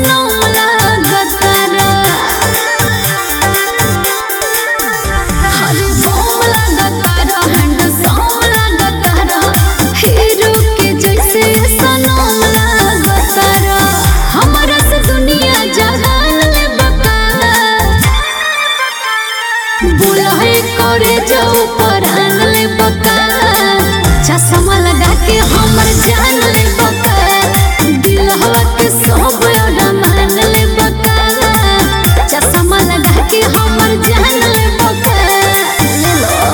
सनम लागतारा हरे बम लागतारा handsome लागतारा hero के जैसे सनम लागतारा हमरा से दुनिया जहान ले बका बुलाए करे जाओ परान ले बका चश्मा लगा के हमर जान ले बका दिलवा के सब मान ले बका चश्मा लगा के हमर जान ले बका ले लो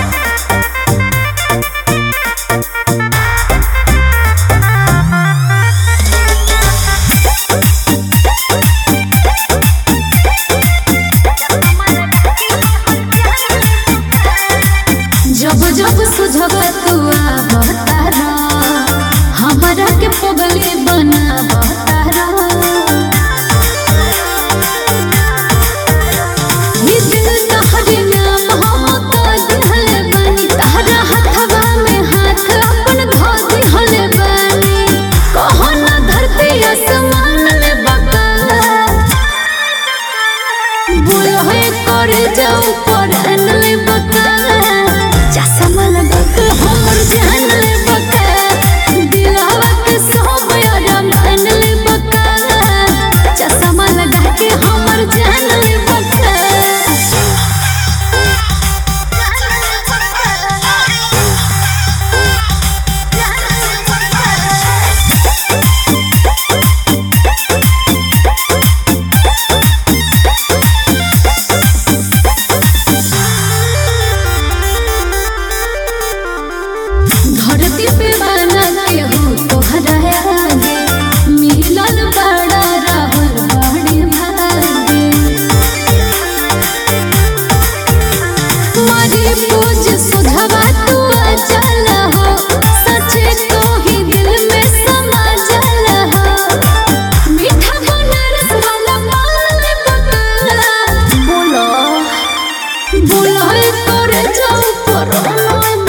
जब जब सुझब तू आवतारा हमरा के पगली बनावतारा ये दिल तहरे नाम हम तो दिहले बानी तहरा हथवा में हाथ अपन धो दिहले बानी कहो ना धरती आसमान ले बका बुलाए करे जाओ परान ले बका चश्मा लगा के हमर जान ले बका दिलवा के सब मान ले बका चश्मा लगा के हमर जान ले बका धरती पे बना के हो तोहरा आगे मिलल बड़ा राहुल बड़ी भागे मारी पूज सुझवा तू अचल हो सचे तो ही दिल में समा जल हो मीठा बनारस वाला माल बका बोलो बोलो करे जाओ परान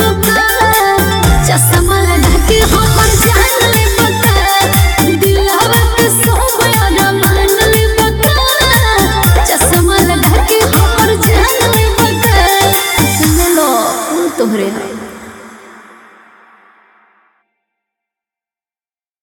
चश्मा लगा के हमर जान ले बका दिलवा के सब मान ले बका चश्मा लगा के हमर जान ले बका ले लो तोहरे